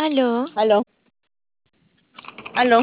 Aló. Aló. Aló.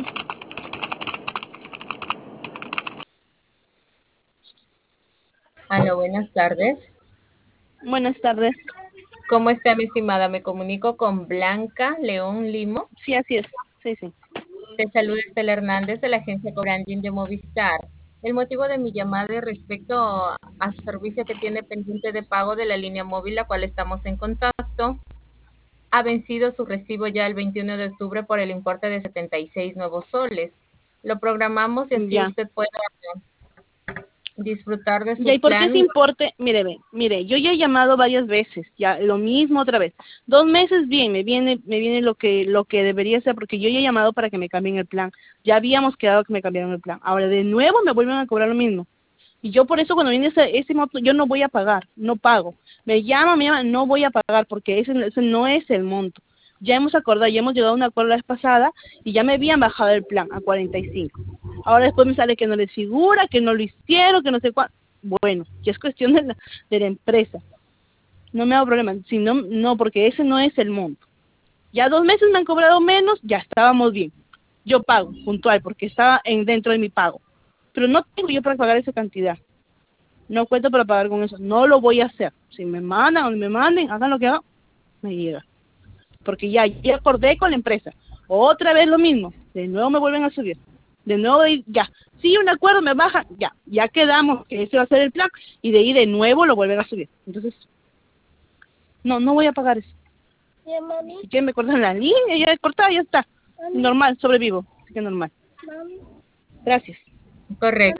Aló, buenas tardes. Buenas tardes. ¿Cómo está, mi estimada? Me comunico con Blanca León Limo. Sí, así es. Sí, sí. Te saluda Estela Hernández de la agencia Cobranding de Movistar. El motivo de mi llamada es respecto a su servicio que tiene pendiente de pago de la línea móvil, la cual estamos en contacto. Ha vencido su recibo ya el 21 de octubre por el importe de 76 nuevos soles. Lo programamos y así Ya. usted pueda disfrutar de Ya, su ¿y por qué plan. ese importe? Mire, ve, mire, yo ya he llamado varias veces, ya lo mismo otra vez. 2 meses bien, me viene lo que debería ser, porque yo ya he llamado para que me cambien el plan. Ya habíamos quedado que me cambiaron el plan. Ahora de nuevo me vuelven a cobrar lo mismo. Y yo por eso cuando viene ese monto, yo no voy a pagar, no pago. Me llaman, no voy a pagar porque ese no es el monto. Ya hemos acordado, ya hemos llegado a un acuerdo la vez pasada y ya me habían bajado el plan a 45. Ahora después me sale que no les figura, que no lo hicieron, que no sé cuánto. Bueno, ya es cuestión de la empresa. No me hago problema, si no, no, porque ese no es el monto. Ya 2 meses me han cobrado menos, ya estábamos bien. Yo pago, puntual, porque estaba dentro de mi pago. Pero no tengo yo para pagar esa cantidad. No cuento para pagar con eso. No lo voy a hacer. Si me mandan o no me manden, hagan lo que hagan, me llega. Porque ya acordé con la empresa. Otra vez lo mismo. De nuevo me vuelven a subir. De nuevo, ya. Si un acuerdo me baja, ya quedamos que ese va a ser el plan. Y de ahí de nuevo lo vuelven a subir. Entonces, no voy a pagar eso. Si quieren me cortan la línea, ya cortada, ya está. Normal, sobrevivo. Así que normal. Gracias. Correcto.